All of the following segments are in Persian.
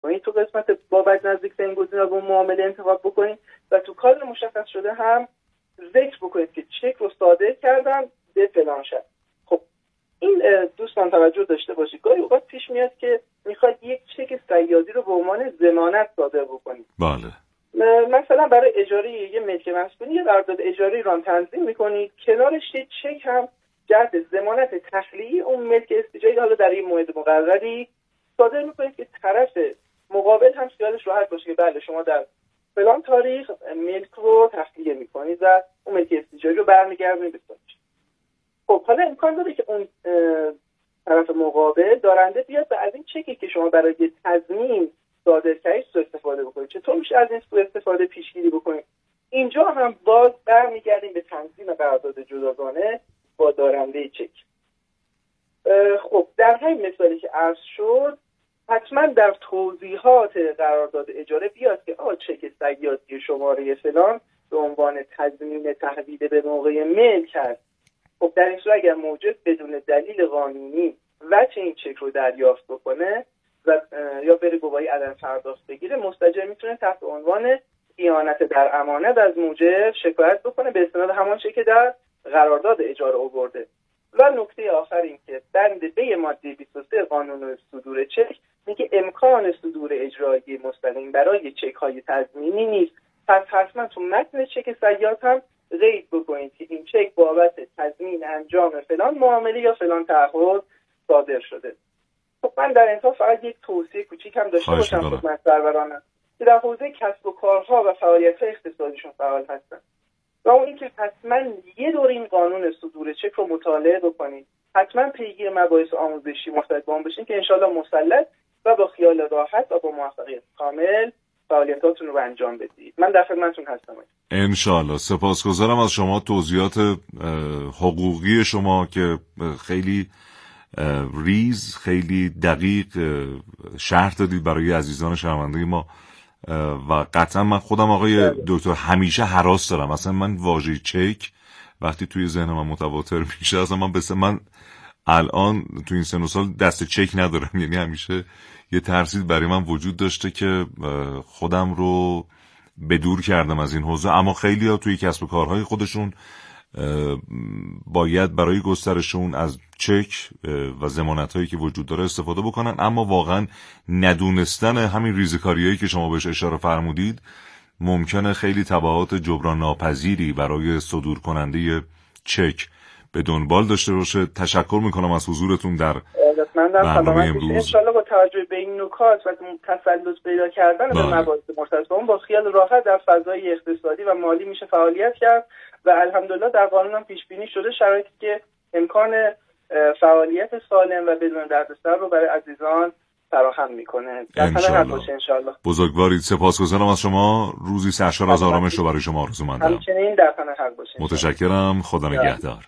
بکنید، تو قسمت بابت نزدیک به این گزینه‌ها با معامله انتخاب بکنید و تو کال مشخص شده هم ذکر بکنید که چک رو صادر کردم به فلان شخص. خب این دوستان توجه داشته باشید، گاهی اوقات پیش میاد که میخواید یک چک صیادی رو به عنوان ضمانت صادر بکنید. بله. مثلا برای اجاره یه ملک مسکونی یه قرارداد اجاری رو تنظیم میکنید، کنارش یه چک هم جهت ضمانت تخلیه اون ملک استیجاری حالا در این موعد مقرری صادر میکنید که طرف مقابل هم خیالش راحت باشه که بله شما در فلان تاریخ ملک رو تخلیه میکنید و اون ملک استیجاری رو برمیگردونید به صاحبش. خب حالا امکان داره که اون طرف مقابل دارنده بیاد و از این چکی که شما برای تضمین صادر کردید سوء استفاده بکنید. چطور میشه از این سوء استفاده پیشگیری بکنید؟ اینجا هم باز برمیگردیم به تنظیم قرارداد جداگانه با دارنده چک. خب در همین مثالی که عرض شد حتما در توضیحات قرارداد اجاره بیاد که چک صیادی شماره فلان به عنوان تضمین تحویل به موقع ملک هست. خب در این صورت اگر موجب بدون دلیل قانونی وجه این چک رو دریافت بکنه و یا بره گواهی عدم پرداخت بگیره، مستاجر میتونه تحت عنوان خیانت در امانت از موجب شکایت بکنه به استناد همان چک در قرارداد اجاره آورده. و نکته آخر این که بند ب ماده 23 قانون صدور چک میگه امکان صدور اجرایی مستقیم برای چک های تضمینی نیست. پس حتما تو متن چک صیاد هم قید بکنید که این چک بابت تضمین انجام فلان معامله یا فلان تعهد صادر شده. خب من در انتها فقط یک توصیه کوچیک هم داشته باشم خدمت سرورانم که در حوزه کسب و کارها و فعالیت‌های اقتصادیشون فعال هستن و اون اینکه حتما یه دور این قانون صدور چک رو مطالعه بکنید، حتما پیگیر مباحث آموزشی مرتبط با اون بشین که انشالله مسلط و با خیال راحت و با موفقیت کامل فعالیتاتون رو انجام بدید. من در خدمتتون هستم. انشالله. سپاسگزارم از شما، توضیحات حقوقی شما که خیلی ریز، خیلی دقیق شرح دادید برای عزیزان شنونده ما و قطعا من خودم آقای دکتر همیشه هراس دارم. اصلا من واژه چک وقتی توی ذهن من متواتر میشه، اصلا من الان توی این سن و سال دست چک ندارم، یعنی همیشه یه ترسید برای من وجود داشته که خودم رو بدور کردم از این حوزه. اما خیلی ها توی کسب و کارهای خودشون باید برای گسترشون از چک و ضمانت‌هایی که وجود داره استفاده بکنن، اما واقعا ندونستن همین ریزکاریایی که شما بهش اشاره فرمودید ممکنه خیلی تبعات جبران ناپذیری برای صدور کننده چک به دنبال داشته باشه. تشکر میکنم از حضورتون در برنامه امروز. انشالله با توجه به این نکات و تسلط پیدا کردن به مباحث مرتبط با اون با خیال راحت در فضای اقتصادی و مالی میشه فعالیت کرد و الحمدلله در قانون هم پیش بینی شده شرایطی که امکان فعالیت سالم و بدون دردسر رو برای عزیزان فراهم میکنه. در پناه حق باشه انشالله. بزرگوارید. سپاسگزارم از شما. روزی سرشار از آرامش رو برای شما آرزو مندم. همچنین در پناه حق باشه. متشکرم. خدا نگهدار.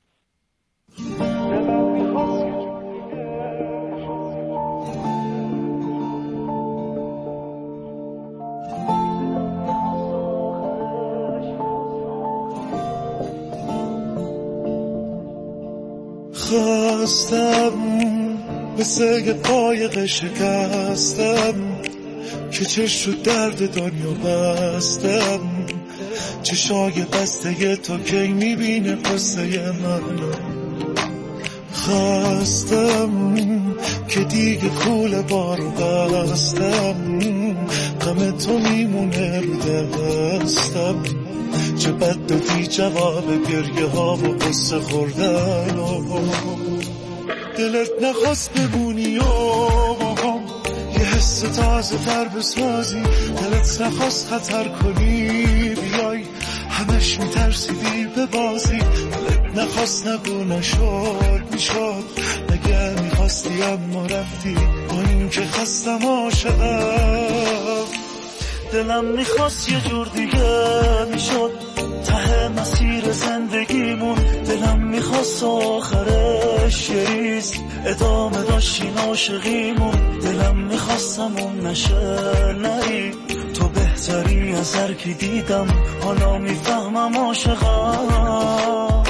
خواستم مثل یه قایق شکستم که چشم رو درد دنیا بستم، چشای بسته تو کی میبینه قصه من. خواستم که دیگه کوله بارو بستم، غم تو میمونه رو دستم، چه بد دادی جواب گریه ها و قصه خوردن و دلت نخواست بمونی و یه حس تازه تر بسازی، دلت نخواست خطر کنی بیای همش میترسیدی به بازی، دلت نخواست نگو نشد میشد مگه میخواستی اما رفتی با این که خستم عاشقم، دلم میخواست یه جور دیگه میشد ته مسیر زندگیمون، دلم میخواست آخرش یه ریز ادامه داشتین عاشقیمون، دلم میخواستم اون نشه نری تو بهتری از هر کی دیدم، حالا میفهمم عاشقم.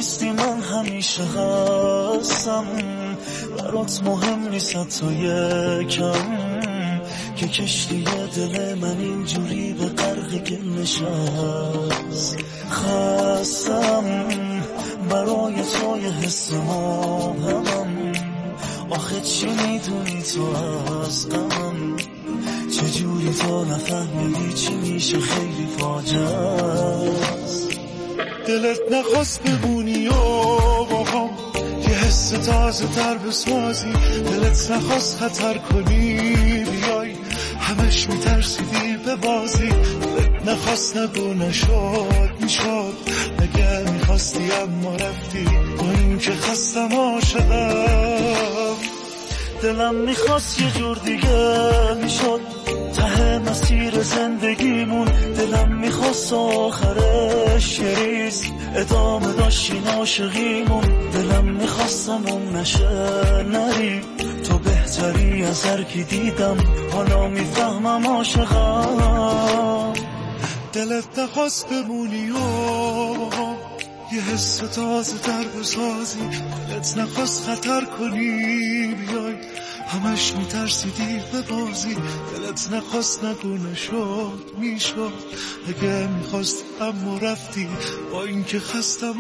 نیستی من همیشه هستم، برات مهم نیست حتی یکم که کشتی دل من اینجوری به غرق نشست. خستم برای توی حس مبهمم، آخه چی میدونی تو از غمم، چجوری تو نفهمیدی چی میشه خیلی فاجعه است. دلت نخواست بمونی و با هم یه حس تازه تر بسازی، دلت نخواست خطر کنی بیای همش میترسیدی به بازی، دلت نخواست نگو نشد میشد، اگر میخواستی اما رفتی، با این که خستم عاشقم. دلم میخواست یه جور دیگه میشد ته مسیر زندگیمون، دلم میخواست آخرش یه ریز ادامه داشتین عاشقیمون، دلم میخواستم نشه نری، تو بهتری از هر کی دیدم، حالا میفهمم عاشقم. دلت نخواست بمونی و یه حس تازه تر بسازی، دلت نخواست خطر کنی بیای همش میترسیدی به بازی، دلت نخواست نگو نشد میشد، اگه میخواست اما رفتی، با اینکه خستم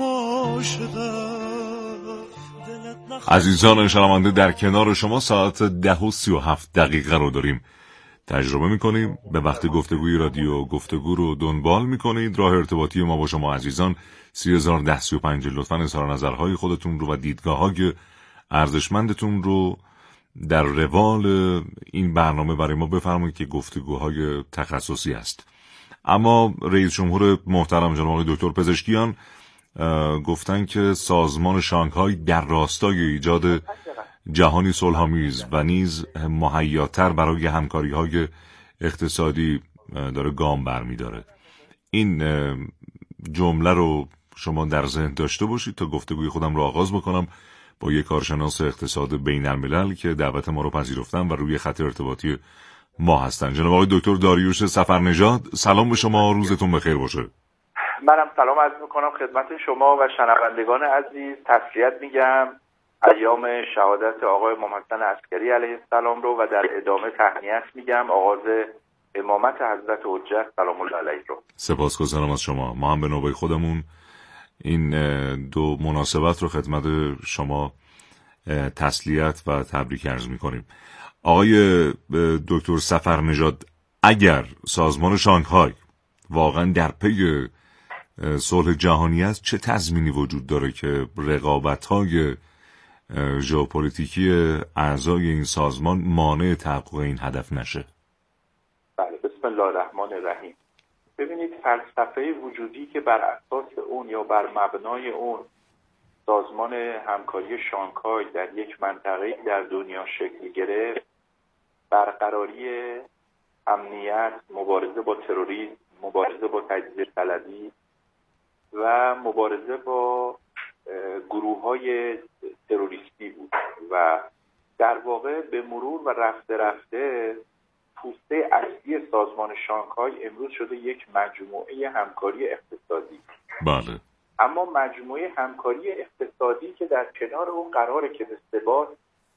عاشقم. عزیزان شنونده، در کنار شما ساعت 10:37 رو داریم تجربه میکنیم. به وقت گفتگوی رادیو گفتگو رو دنبال میکنید. راه ارتباطی ما با شما عزیزان 301035. لطفاً اظهار نظرهای خودتون رو و دیدگاه‌های ارزشمندتون رو در روال این برنامه برای ما بفرمایید که گفتگوهای تخصصی است. اما رئیس جمهور محترم جناب آقای دکتر پزشکیان گفتن که سازمان شانگهای در راستای ایجاد جهانی صلح‌آمیز و نیز مهیاتر برای همکاری‌های اقتصادی داره گام برمی‌داره. این جمله رو شما در ذهن داشته باشید تا گفتگوی خودم رو آغاز بکنم با یک کارشناس اقتصاد بین‌الملل که دعوت ما رو پذیرفتن و روی خط ارتباطی ما هستن. جناب آقای دکتر داریوش صفرنژاد، سلام به شما، روزتون بخیر باشه. منم سلام عرض میکنم خدمت شما و شنوندگان عزیز. تسلیت میگم ایام شهادت آقای امام حسن عسکری علیه السلام رو و در ادامه تهنیت میگم آغاز امامت حضرت حجت سلام الله علیه رو. سپاسگزارم از شما. ما هم به نوبه خودمون این دو مناسبت رو خدمت شما تسلیت و تبریک عرض میکنیم. آقای دکتر صفرنژاد، اگر سازمان شانگهای واقعا در پی صلح جهانی است، چه تضمینی وجود داره که رقابت‌های ژئوپلیتیکی اعضای این سازمان مانع تحقق این هدف نشه؟ بله، بسم الله الرحمن الرحیم. ببینید، فلسفه وجودی که بر اساس اون یا بر مبنای اون سازمان همکاری شانگهای در یک منطقه در دنیا شکل گرفت، برقراری امنیت، مبارزه با تروریسم، مبارزه با تجزیه طلبی و مبارزه با گروه‌های تروریستی بود و در واقع به مرور و رفته رفته پوسته اصلی سازمان شانگهای امروز شده یک مجموعه همکاری اقتصادی. بله. اما مجموعه همکاری اقتصادی که در کنار اون قراره که به ثبات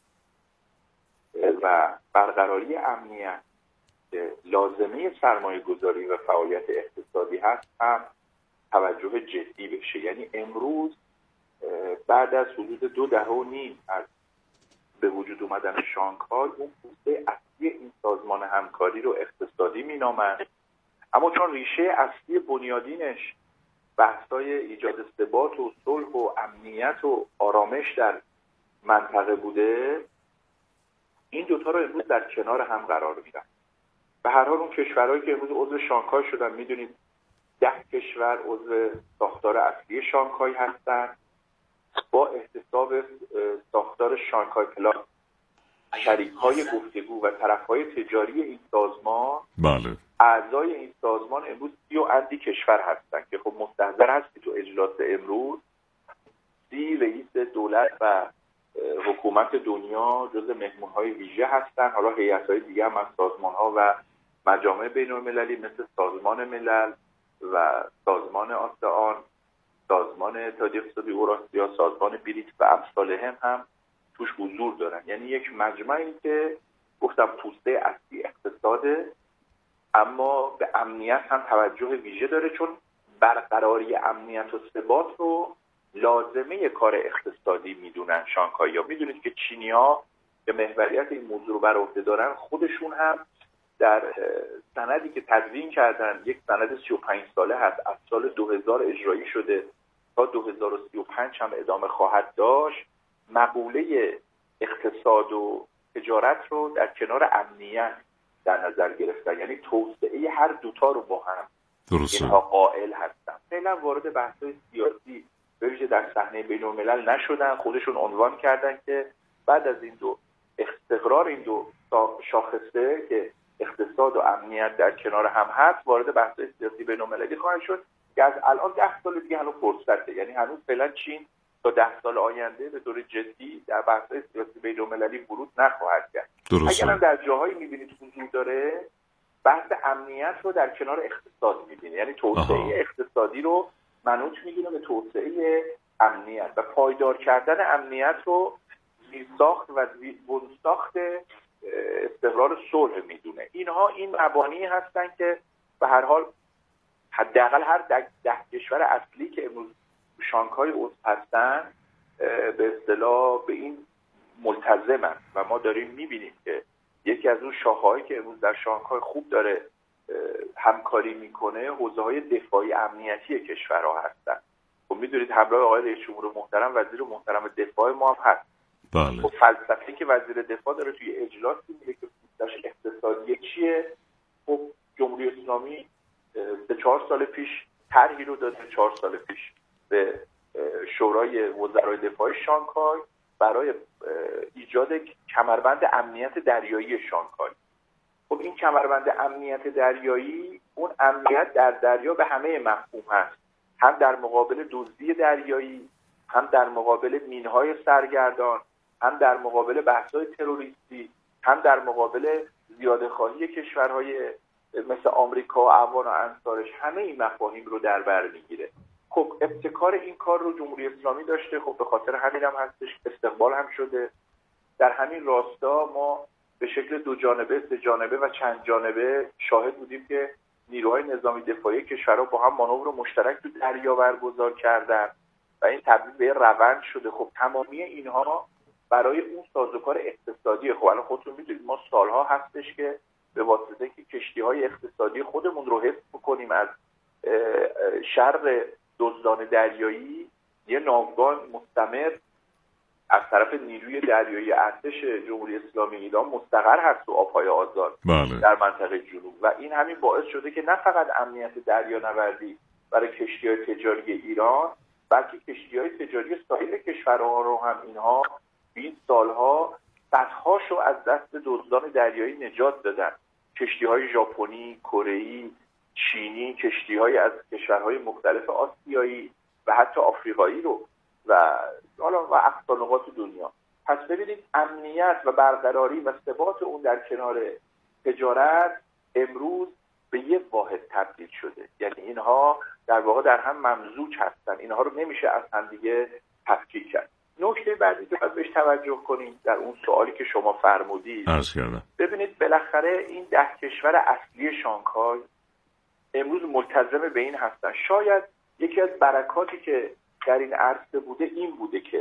و برقراری امنیت لازمه سرمایه گذاری و فعالیت اقتصادی هست هم توجه جدی بشه. یعنی امروز بعد از حدود 2 دهه و نیم از به وجود اومدن شانگهای، اون پوسته اصلی این سازمان همکاری رو اقتصادی مینامند، اما چون ریشه اصلی بنیادینش بحث‌های ایجاد ثبات و صلح و امنیت و آرامش در منطقه بوده، این دوتا رو امروز در کنار هم قرار میدن. به هر حال اون کشورهایی که امروز عضو شانگهای شدن، میدونید 10 کشور عضو ساختار اصلی شانگهای هستن. با احتساب ساختار شانگهای پلاس، شریک‌های گفتگو و طرف‌های تجاری این سازمان، بله، اعضای این سازمان امروز 30 و اندی کشور هستن که خب مستحضر هستی تو اجلاس امروز 30 رئیس دولت و حکومت دنیا جز مهمون‌های ویژه هستن. حالا هیئت‌های دیگه هم از سازمان‌ها و مجامع بین‌المللی مثل سازمان ملل و سازمان آسیان سازمان اتحادیه اقتصادی اوراسیا، سازمان بریکس و امثال هم توش حضور دارن. یعنی یک مجمعی که گفتم پوسته اصلی اقتصاده، اما به امنیت هم توجه ویژه داره، چون برقراری امنیت و ثبات رو لازمه کار اقتصادی میدونن شانگهایی‌ها. میدونید که چینی‌ها به محوریت این موضوع رو بر عهده دارن. خودشون هم در سندی که تدوین کردن، یک سند 35 ساله هست، از سال 2000 اجرایی شده تا 2035 هم ادامه خواهد داشت، مقوله اقتصاد و تجارت رو در کنار امنیت در نظر گرفتن. یعنی توسعه هر دوتا رو با هم اینها قائل هستن. فعلا وارد بحث‌های سیاسی به ویژه در صحنه بین‌الملل نشدن. خودشون عنوان کردن که بعد از این دو استقرار این دو شاخصه که اقتصاد و امنیت در کنار هم هست، وارد بحث‌های سیاسی بین‌المللی خواهند شد که از الان 10 سال دیگه هنوز فرصته. یعنی هنوز فعلا چین تا 10 سال آینده به طور جدی در بحث‌های سیاسی بین‌المللی ورود نخواهد کرد. اگر هم در جاهایی می‌بینید حضور داره، بحث امنیت رو در کنار اقتصاد می‌بینید. یعنی توسعه اقتصادی رو منوط می‌دونه به توسعه امنیت و پایدار کردن امنیت رو زیرساخت و بنساخت استقرار صلح میدونه. اینها این مبانی هستن که به هر حال حداقل هر 10 کشور اصلی که امروز شانگهای عضو هستن به اصطلاح به این ملتزمن و ما داریم میبینیم که یکی از اون شاخه‌هایی که امروز در شانگهای خوب داره همکاری میکنه حوزه‌های دفاعی امنیتی کشورها هستن. خب میدونید همراه آقای رئیس جمهور محترم وزیر محترم دفاع ما هم هست. بله. خب فلسفه‌ای که وزیر دفاع داره توی اجلاسی میگه که پوستش اقتصادی چیه؟ خب جمهوری اسلامی 4 سال پیش طرحی رو داده، 4 سال پیش به شورای وزرای دفاع شانگهای برای ایجاد کمربند امنیت دریایی شانگهای. خب این کمربند امنیت دریایی، اون امنیت در دریا به همه مفهوم هست، هم در مقابل دزدی دریایی، هم در مقابل مینهای سرگردان، هم در مقابل بحث‌های تروریستی، هم در مقابل زیاده‌خواهی کشورهای مثل آمریکا و اعوان و انصارش. همه این مفاهیم رو در بر میگیره. خب ابتکار این کار رو جمهوری اسلامی داشته. خب به خاطر همین هم هستش استقبال هم شده. در همین راستا ما به شکل 2 جانبه، 3 جانبه و چند جانبه شاهد بودیم که نیروهای نظامی دفاعی کشورها با هم مانور مشترک تو دریا برگزار کردن و این تبدیل به روند شده. خب تمامی اینها برای اون سازوکار اقتصادی. خب الان خودتون میدونید ما سالها هستش که به واسطه که کشتی‌های اقتصادی خودمون رو حفظ بکنیم از شر دزدان دریایی، یه ناوگان مستمر از طرف نیروی دریایی ارتش جمهوری اسلامی ایران مستقر هست تو آب‌های آزاد در منطقه جنوب و این همین باعث شده که نه فقط امنیت دریانوردی برای کشتی‌های تجاری ایران، بلکه کشتی‌های تجاری سایر کشورها رو هم اینها 20 سالها صدهاشو از دست دزدان دریایی نجات دادن. کشتی‌های ژاپنی، کره‌ای، چینی، کشتی‌های از کشورهای مختلف آسیایی و حتی آفریقایی رو و حالا و اقصا نقاط دنیا. پس ببینید امنیت و برقراری و ثبات اون در کنار تجارت امروز به یک واحد تبدیل شده. یعنی اینها در واقع در هم ممزوج هستن. اینها رو نمیشه از هم دیگه تفکیک کرد. نکته بعدی که باید بهش توجه کنیم در اون سوالی که شما فرمودید، ببینید بالاخره این 10 کشور اصلی شانگهای امروز ملتزم به این هستن. شاید یکی از برکاتی که در این عرصه بوده این بوده که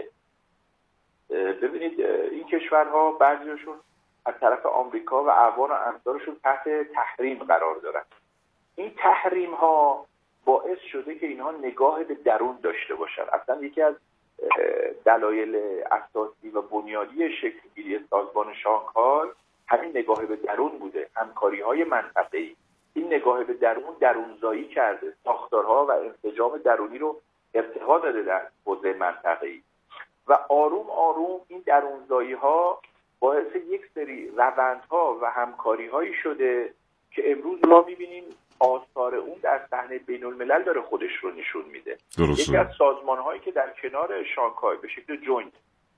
ببینید این کشورها بعضیشون از طرف آمریکا و اعوان و امثالشون تحت تحریم قرار دارن. این تحریم ها باعث شده که اینها نگاه به درون داشته باشن. اصلا یکی از دلایل اساسی و بنیادی شکل‌گیری سازمان شانگهای همین نگاه به درون بوده، همکاری‌های منطقه‌ای. این نگاه به درونزایی کرده، ساختارها و انسجام درونی رو ارتقا داده در حوزه منطقه‌ای و آروم آروم این درونزایی‌ها باعث یک سری روندها و همکاری‌هایی شده که امروز ما می‌بینیم آثار اون در صحنه بین‌الملل داره خودش رو نشون میده. یکی از سازمان‌هایی که در کنار شانگهای به شکل جوینت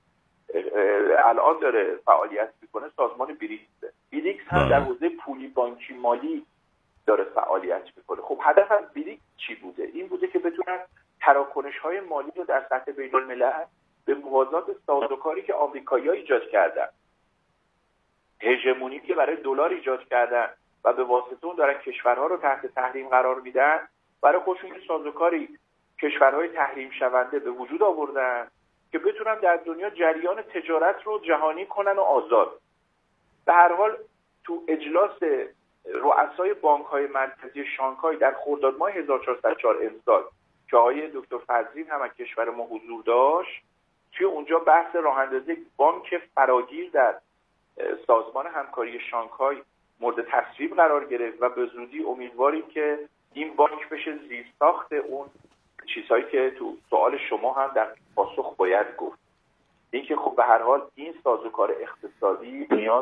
الان داره فعالیت میکنه سازمان بریکس هم در حوزه پولی بانکی مالی داره فعالیت میکنه. خب هدف از بریکس چی بوده؟ این بوده که بتونن تراکنش‌های مالی رو در سطح بین‌الملل به موازات سازوکاری که آمریکایی‌ها ایجاد کردن، هژمونی که برای دلار ایجاد کردن و به واسطه اون دارن کشورها رو تحت تحریم قرار میدن، برای خودشون یه سازوکاری کشورهای تحریم شونده به وجود آوردن که بتونن در دنیا جریان تجارت رو جهانی کنن و آزاد. به هر حال تو اجلاس رؤسای بانک‌های مرکزی شانگهای در خرداد ماه 1404 امسال که آقای دکتر فضلی هم از کشور ما حضور داشت، توی اونجا بحث راه‌اندازی بانک فراگیر در سازمان همکاری شانگهای مورد تصویب قرار گرفت و به زودی امیدواریم که این بانک بشه زیرساخت اون چیزهایی که تو سوال شما هم در پاسخ باید گفت. این که خب به هر حال این سازوکار اقتصادی نیاز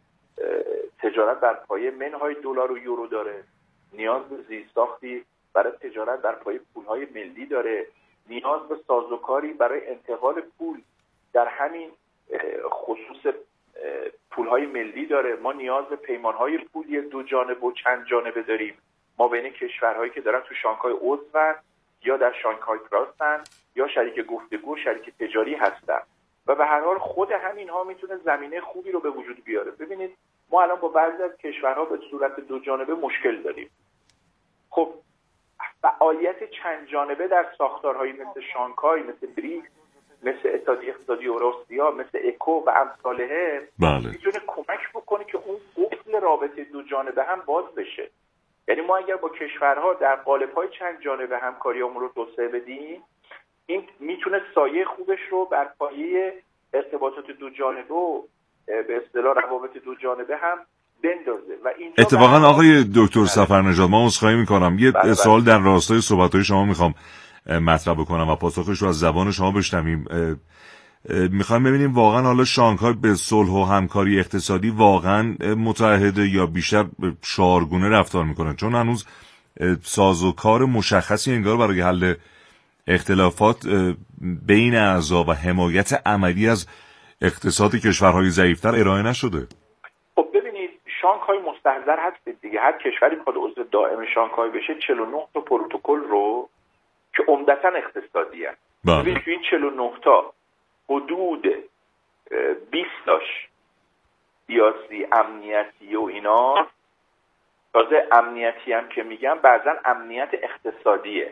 تجارت بر پایه منهای دلار و یورو داره، نیاز به زیرساختی برای تجارت بر پایه پولهای ملی داره، نیاز به سازوکاری برای انتقال پول در همین خصوص پولهای ملی داره. ما نیاز به پیمانهای پولی دو جانبه و چند جانبه داریم، ما بین کشورهایی که دارن تو شانگهای عضون یا در شانگهای کلاستن یا شریک گفتگو شریک تجاری هستن و به هر حال خود همین ها میتونه زمینه خوبی رو به وجود بیاره. ببینید ما الان با بعضی از کشورها به صورت دو جانبه مشکل داریم. خب فعالیت چند جانبه در ساختارهایی مثل شانگهای، مثل بریکس، مثل اتحادیه اقتصادی اوراسیا، مثل اکو و امثالها میتونه کمک بکنه که اون قفل رابطه دو جانبه هم باز بشه. یعنی ما اگر با کشورها در قالب‌های چند جانبه همکاریامون رو توسعه بدیم، این میتونه سایه خوبش رو بر پایه ارتباطات دو جانبه و به اصطلاح روابط دو جانبه هم بندازه. و این اتفاقا آقای دکتر صفرنژاد، ما عذرخواهی میکنم یه سوال در راستای صحبت‌های شما میخوام مطرح بکنم و پاسخش رو از زبان شما بشنویم. میخوایم ببینیم واقعا حالا شانگهای به صلح و همکاری اقتصادی واقعا متعهده یا بیشتر شعارگونه رفتار میکنه؟ چون هنوز سازوکار مشخصی انگار برای حل اختلافات بین اعضا و حمایت عملی از اقتصاد کشورهای ضعیفتر ارائه نشده. خب ببینید شانگهای مستحضر هست دیگه، هر کشوری میخواد عضو دائم شانگهای بشه 49 تا پروتکل رو که عمدتاً اقتصادی هست. ببینید تو این 49 تا حدود 20 تاش سیاسی امنیتی و اینا، تازه امنیتی هم که میگم بعضا امنیت اقتصادیه،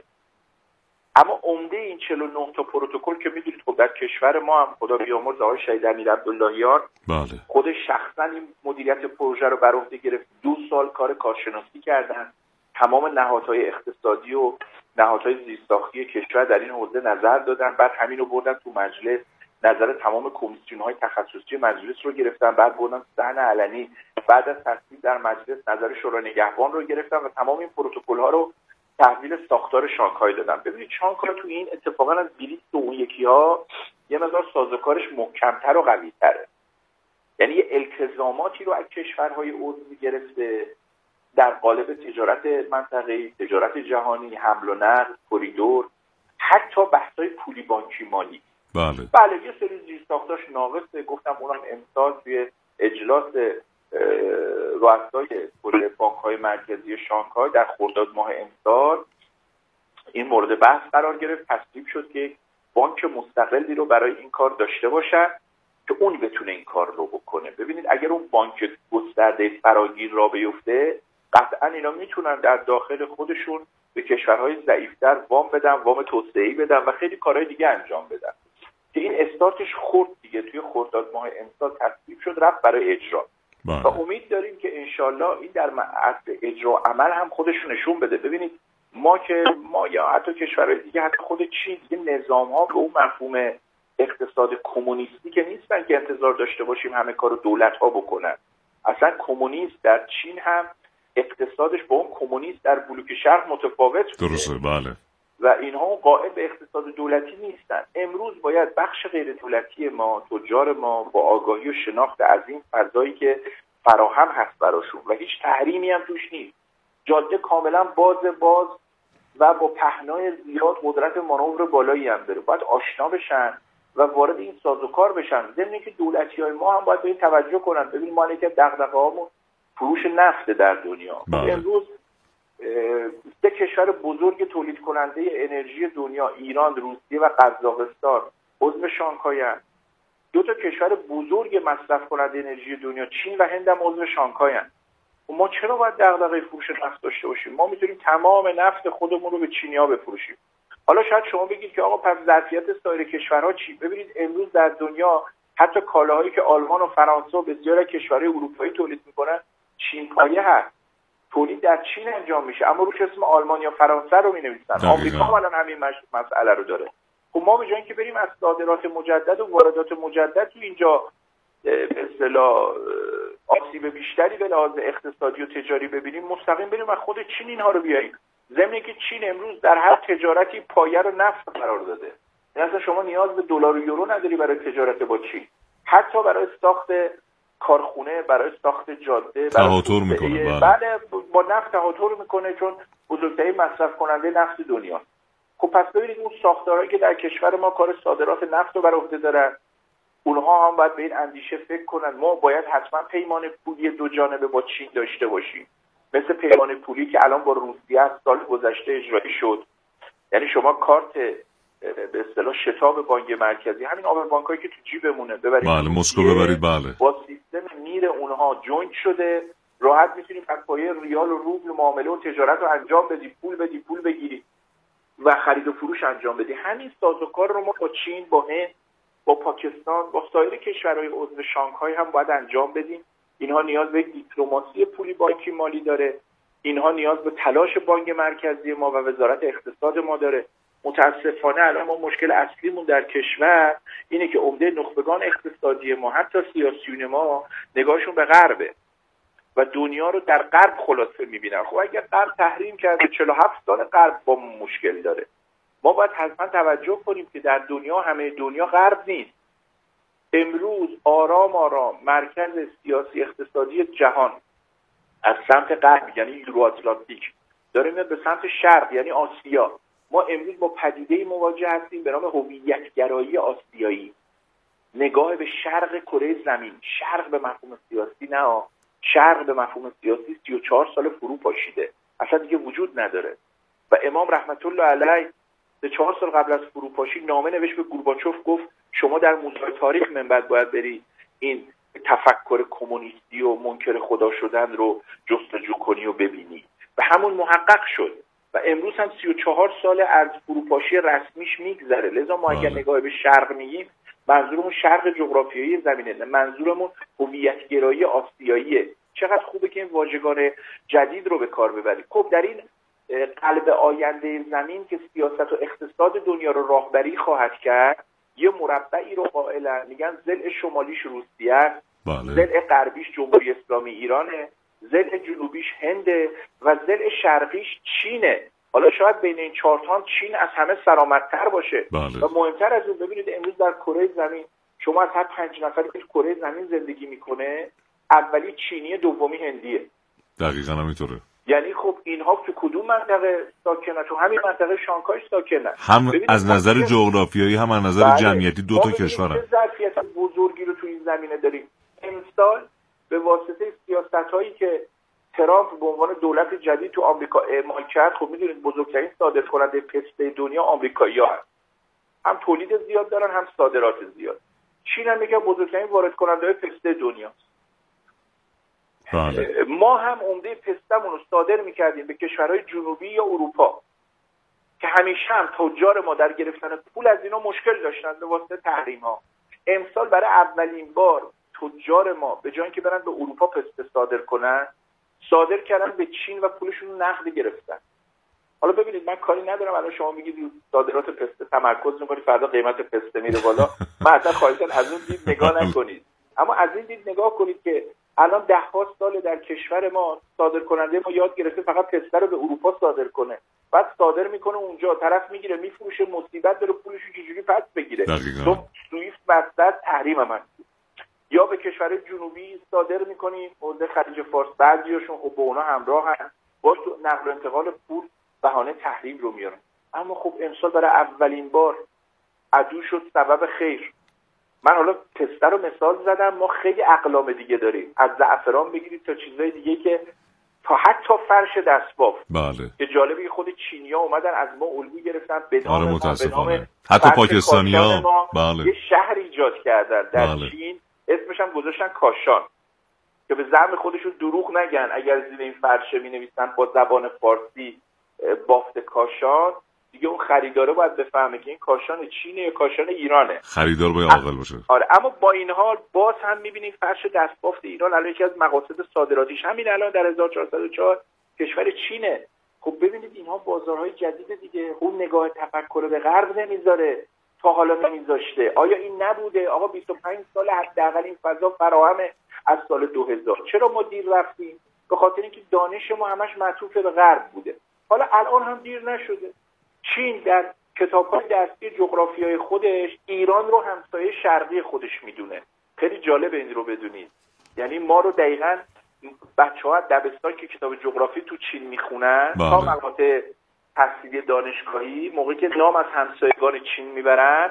اما عمده این 49 تا پروتکل که میدونید خب در کشور ما هم خدا بیامرز آقای شهید امیر عبداللهیان خودش شخصا این مدیریت پروژه رو بر عهده گرفت، 2 سال کار کارشناسی کردن، تمام نهادهای اقتصادی و نهادهای زیرساختی کشور در این حوزه نظر دادن، بعد همین رو بردن تو مجلس، نظر تمام کمیسیون‌های تخصصی مجلس رو گرفتن، بعد بردن صحن علنی، بعد از تصویب در مجلس نظر شورای نگهبان رو گرفتن و تمام این پروتکل‌ها رو تحویل ساختار شانگهای دادن. ببینید شانگهای تو این اتفاقا از بریکس و اون یکی‌ها یه مقدار سازوکارش محکم‌تر و قوی‌تره، یعنی یه التزاماتی رو از کشورهای عضو گرفته در قالب تجارت منطقه‌ای، تجارت جهانی، حمل و نقل، کریدور، حتی بحث‌های پولی بانکی مالی. بله یه سری زیرساختاش ناقصه، گفتم اونم امسال توی اجلاس رؤسای کل بانک‌های مرکزی شانگهای در خرداد ماه امسال این مورد بحث قرار گرفت، تصویب شد که بانک مستقلی رو برای این کار داشته باشن که اون بتونه این کار رو بکنه. ببینید اگر اون بانک گسترده فراگیر را بیفته، قطعا اینا میتونن در داخل خودشون به کشورهای ضعیفتر وام بدن، وام توسعه‌ای بدن و خیلی کارهای دیگه انجام بدن که این استارتش خورد دیگه. توی خرداد ماه امسال تصویب شد، رفت برای اجرا و امید داریم که انشالله این در اصل اجرا عمل هم خودش نشون بده. ببینید ما یا حتی کشورهای دیگه، حتی خود چین، دیگه نظام‌ها به اون مفهوم اقتصاد کمونیستی که نیستن که انتظار داشته باشیم همه کارو دولت‌ها بکنن. اصلا کمونیست در چین هم اقتصادش با اون کمونیست در بلوک شرق متفاوت بوده. درسته بله. و اینها قائل به اقتصاد دولتی نیستن. امروز باید بخش غیر دولتی ما، تجار ما، با آگاهی و شناخت از این فضایی که فراهم هست براشون و هیچ تحریمی هم توش نیست، جاده کاملا باز و با پهنای زیاد قدرت مانور بالایی هم داره، باید آشنا بشن و وارد این سازوکار بشن. ضمن که دولتی‌های ما هم باید به این توجه کنن. ببین ما یکی از دغدغه‌هامون فروش نفت در دنیا. امروز سه کشور بزرگ تولید کننده انرژی دنیا، ایران، روسیه و قزاقستان، عضو شانگهای هستند. دو تا کشور بزرگ مصرف کننده انرژی دنیا، چین و هند هم عضو شانگهای هستند. و ما چرا باید دغدغه فروش نفت داشته باشیم؟ ما میتونیم تمام نفت خودمون رو به چینی‌ها بفروشیم. حالا شاید شما بگید که آقا پس ظرفیت سایر کشورها چی؟ ببینید امروز در دنیا حتی کالاهایی که آلمان و فرانسه و بسیاری از کشورهای اروپایی تولید میکنن چین پایه هست. تولید در چین انجام میشه، اما روش اسم آلمان یا فرانسه رو مینویسن. آمریکا الان همین مسئله رو داره. خب ما به جای اینکه بریم از صادرات مجدد و واردات مجدد تو اینجا به اصطلاح آسیب بیشتری به لحاظ اقتصادی و تجاری ببینیم، مستقیم بریم از خود چین اینها رو بیاییم. ضمن که چین امروز در هر تجارتی پایه رو نفت قرار داده. یعنی اصلا شما نیاز به دلار و یورو نداری برای تجارت با چین. حتی برای ساخت کارخونه، برای ساخت جاده تهاتر میکنه. بله با نفت تهاتر میکنه، چون بزرگترین مصرف کننده نفت دنیا. خب پس ببینید اون ساختارهایی که در کشور ما کار صادرات نفت رو بر عهده دارن، اونها هم باید به این اندیشه فکر کنن ما باید حتما پیمان پولی دو جانبه با چین داشته باشیم، مثل پیمان پولی که الان با روسیه از سال گذشته اجرایی شد. یعنی شما کارت به اصطلاح شتاب بانک مرکزی، همین آب بانکایی که تو جیبمونه ببرید، بله مسکو ببرید، بله با سیستم میر اونها جوینت شده، راحت میتونیم از پایه ریال و روبل معامله و تجارت رو انجام بدیم، پول بدی پول بگیری و خرید و فروش انجام بدی. همین سازوکار رو ما با چین، با هند، با پاکستان، با سایر کشورهای عضو شانگهای هم باید انجام بدیم. اینها نیاز به دیپلماسی پولی بانکی مالی داره، اینها نیاز به تلاش بانک مرکزی ما و وزارت اقتصاد ما داره. متاسفانه الان ما مشکل اصلیمون در کشور اینه که عمده نخبگان اقتصادی ما، حتی سیاسیون ما، نگاهشون به غربه و دنیا رو در غرب خلاصه میبینن. خب اگر غرب تحریم کرده 47 سال غرب با مشکل داره، ما باید حتما توجه کنیم که در دنیا همه دنیا غرب نیست. امروز آرام آرام مرکز سیاسی اقتصادی جهان از سمت غرب یعنی یورو آتلانتیک داره میاد به سمت شرق یعنی آسیا. ما امروز با پدیده‌ای مواجه هستیم به نام هویت‌گرایی آسیایی، نگاه به شرق کره زمین. شرق به مفهوم سیاسی نه، شرق به مفهوم سیاسی 34 سال فرو پاشیده، اصلا دیگه وجود نداره. و امام رحمت الله علیه 4 سال قبل از فروپاشی نامه نوشت به گورباچوف، گفت شما در موزه تاریخ من بعد باید بری این تفکر کمونیستی و منکر خدا شدن رو جستجو کنی و ببینی. و همون محقق شد و امروز هم 34 سال از فروپاشی رسمیش میگذره. لذا ما اگر نگاه به شرق میگیم، منظورمون شرق جغرافیایی زمینه، منظورمون هویت‌گرایی آسیاییه. چقدر خوبه که این واژگان جدید رو به کار ببریم. خب در این قلب آینده زمین که سیاست و اقتصاد دنیا رو راهبری خواهد کرد، یه مربعی رو قائلن، میگن ضلع شمالیش روسیه است، ضلع غربیش جمهوری اسلامی ایرانه، ضلع جنوبیش هنده و ضلع شرقیش چینه. حالا شاید بین این چهارتان چین از همه سرآمدتر باشه. و مهمتر از اون ببینید امروز در کره زمین شما از هر 5 نفری که کره زمین زندگی میکنه، اولی چینی، دومی هندیه. دقیقاً همینطوره. یعنی خب اینها تو کدوم منطقه ساکنن؟ تو همین منطقه شانگهای ساکنن. هم از نظر جغرافیایی هم از نظر جمعیتی دو تا کشورن. ما ظرفیت بزرگی رو تو این زمینه داریم. امسال به واسطه سیاست‌هایی که ترامپ به عنوان دولت جدید تو آمریکا اعمال کرد، خب می‌دونید بزرگترین صادرکننده پسته دنیا آمریکایی‌ها هستن. هم تولید زیاد دارن، هم صادرات زیاد. چین هم یکی از بزرگترین وارد کننده‌های پسته دنیا. ما هم عمده پستمون رو صادر می‌کردیم به کشورهای جنوبی یا اروپا که همیشه هم تجار ما در گرفتن پول از اینا مشکل داشتن به واسطه تحریم‌ها. امسال برای اولین بار تجار ما به جای اینکه برن به اروپا پسته صادر کنن، صادر کردن به چین و پولشون رو نقد گرفتن. حالا ببینید من کاری ندارم الان شما میگید صادرات پسته تمرکز می‌کنید، فردا قیمت پسته میره بالا. من اصلا خواهشاً از اون دید نگاه نکنید، اما از این دید نگاه کنید که الان 10 سال در کشور ما صادر کننده ما یاد گرفته فقط پسته رو به اروپا صادر کنه، بعد صادر میکنه اونجا، طرف میگیره میفروشه، مصیبت داره، پولشو چجوری پس بگیره؟ تو سوئیفت بستر تحریم من. یا به کشور جنوبی صادر میکنیم مورد خلیج فارس، بعضیاشون خب با اونا همراه هستن، با نقل و انتقال پول بهانه تحریم رو میارن. اما خب امسال برای اولین بار عدو شد سبب خیر. من حالا پسته رو مثال زدم، ما خیلی اقلام دیگه داریم، از زعفران بگیرید تا چیزهای دیگه که تا حتی فرش دستبافت. بله. که جالبه خود چینی‌ها اومدن از ما الگو گرفتن به نام آره ما، متاسفانه. به نام حتی پاکستانی‌ها یه شهر ایجاد کردن در چین، اسمش هم گذاشتن کاشان، که به زعم خودشون دروغ نگن اگر زیر این فرشه می‌نویسن با زبان فارسی بافت کاشان، دیگه اون خریداره باید بفهمه که این کاشان چینه یا کاشان ایرانه. خریدار باید عاقل باشه. آره، اما با این حال باز هم می‌بینید فرش دستبافت ایران الان یکی از مقاصد صادراتیش همین الان در 1404 کشور چینه. خب ببینید اینها بازارهای جدید دیگه. اون نگاه تفکر به غرب نمیذاره، تا حالا نمیذاشته. آیا این نبوده آقا 25 سال حداقل این فضا فراهمه از سال 2000؟ چرا ما دیر رفتیم؟ به خاطر اینکه دانش ما همش معطوف به غرب بوده. حالا الان هم دیر نشده. چین در کتاب‌های درسی جغرافیای خودش ایران رو همسایه شرقی خودش میدونه. خیلی جالب این رو بدونید. یعنی ما رو دقیقاً بچه‌ها دبستان که کتاب جغرافی تو چین میخونن تا مقاطع تحصیلی دانشگاهی، موقعی که نام از همسایگان چین میبرن،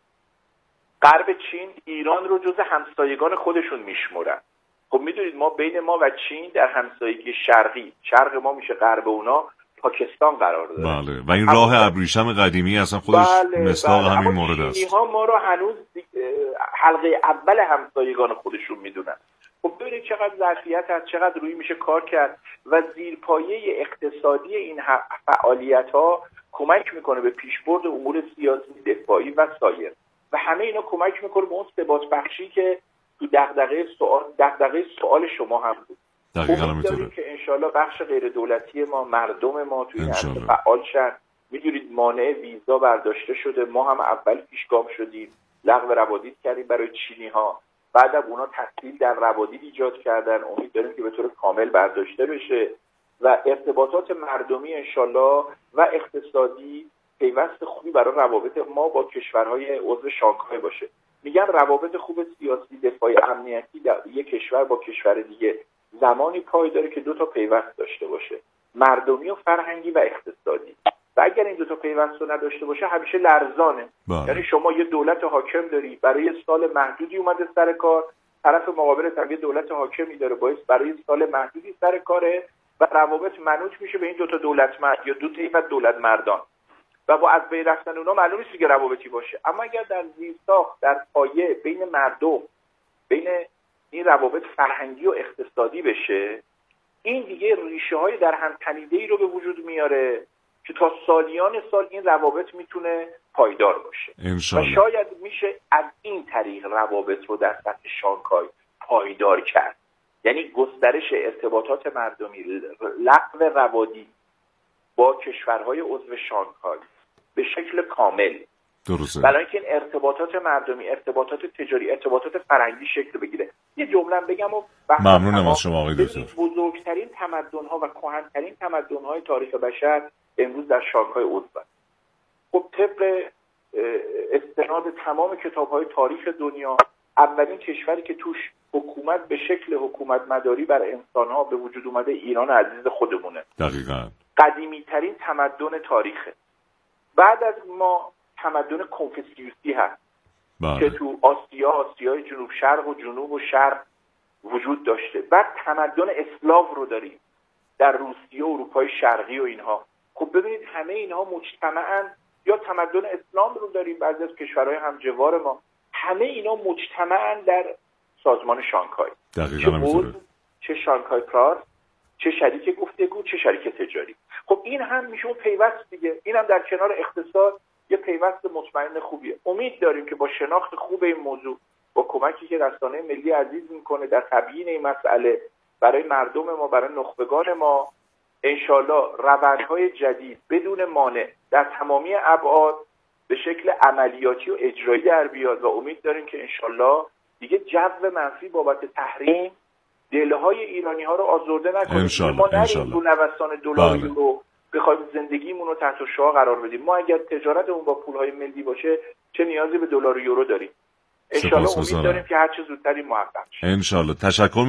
غرب چین ایران رو جز همسایگان خودشون میشمرن. خب میدونید ما بین ما و چین در همسایگی شرقی، شرق ما میشه غرب اونا، پاکستان قرار داره. بله. و این راه ابریشم قدیمی اصلا خودش مصداق همین مورد است. چینی‌ها ما رو هنوز حلقه اول همسایگان خودشون میدونن. خب ببینید چقدر ظرفیت هست، چقدر روی میشه کار کرد و زیرپایه اقتصادی این فعالیت‌ها کمک میکنه به پیشبرد امور سیاسی، دفاعی و سایر، و همه اینا کمک میکنه به اون ثبات بخشی که تو دغدغه سوال شما هم بود. دقیقاً همینطوره که انشالله بخش غیر دولتی ما، مردم ما توی این عرصه فعال شن. میدونید مانع ویزا برداشته شده، ما هم اول پیشگام شدیم، لغو روادید کردیم برای چینی‌ها، بعدم اونا تحصیل در روادید ایجاد کردن، امید داریم که به طور کامل برداشته بشه و ارتباطات مردمی انشالله و اقتصادی پیوست خوبی برای روابط ما با کشورهای عضو شانگهای باشه. میگم روابط خوب سیاسی، دفاعی، امنیتی در یک کشور با کشور دیگه زمانی پایداره که دو تا پیوست داشته باشه، مردمی و فرهنگی و اقتصادی. و اگر این دو تا پیوست رو نداشته باشه همیشه لرزانه. یعنی شما یه دولت حاکم داری برای سال محدودی اومده سر کار، طرف مقابلت هم یه دولت حاکمی داره برای سال محدودی سر کاره و روابط منوط میشه به این دو تا دولت مرد یا دو طیف دولت مردان و با از بین رفتن اونا معلوم نیست که روابطی باشه. اما اگر در زیرساخت، در پایه بین مردم، بین این روابط فرهنگی و اقتصادی بشه، این دیگه ریشه های در هم تنیده‌ای رو به وجود میاره که تا سالیان سال این روابط میتونه پایدار باشه و شاید میشه از این طریق روابط رو در سطح شانگهای پایدار کرد. یعنی گسترش ارتباطات مردمی، لغو روادید با کشورهای عضو شانگهای به شکل کامل. درسته. برای اینکه این ارتباطات مردمی، ارتباطات تجاری، ارتباطات فرهنگی شکل بگیره. یه جمله بگم و ممنونم از شما آقای دکتر. بزرگترین تمدن‌ها و کهن‌ترین تمدن‌های تاریخ بشر امروز در شانگهای عضو هست. خب طبق استناد تمام کتاب‌های تاریخ دنیا، اولین کشوری که توش حکومت به شکل حکومت مداری بر انسان‌ها به وجود اومده ایران عزیز خودمونه. دقیقاً. قدیمی‌ترین تمدن تاریخه. بعد از ما تمدن کنفوسیوسی هست که تو آسیای جنوب شرق و جنوب و شرق وجود داشته. بعد تمدن اسلاو رو داریم در روسیه و اروپای شرقی و اینها. خب ببینید همه اینها مجتمعاً، یا تمدن اسلام رو داریم بعضی از کشورهای همجوار ما، همه اینا مجتمعاً در سازمان شانگهای. دقیقاً همینطوره. چه شانگهای پلاس، چه شریک گفتگو، چه شریک تجاری. خب این هم میشه اون پیوست دیگه. این هم در کنار اقتصاد یه پیوست مطمئن خوبیه. امید داریم که با شناخت خوب این موضوع، با کمکی که رسانه ملی عزیز میکنه در تبیین این مسئله برای مردم ما، برای نخبگان ما، انشالله روندهای جدید بدون مانع در تمامی ابعاد به شکل عملیاتی و اجرایی در بیاد و امید داریم که انشالله دیگه جو منفی بابت تحریم دلهای ایرانی ها رو آزرده نکنه. ما نریم رو نوسان دلار رو بخوایم زندگیمون رو تحت شعاع قرار بدیم. ما اگر تجارتمون با پولهای ملی باشه چه نیازی به دلار و یورو داریم؟ انشالله امید داریم که هر چه زودتر موفق شیم. انشالله. تشکر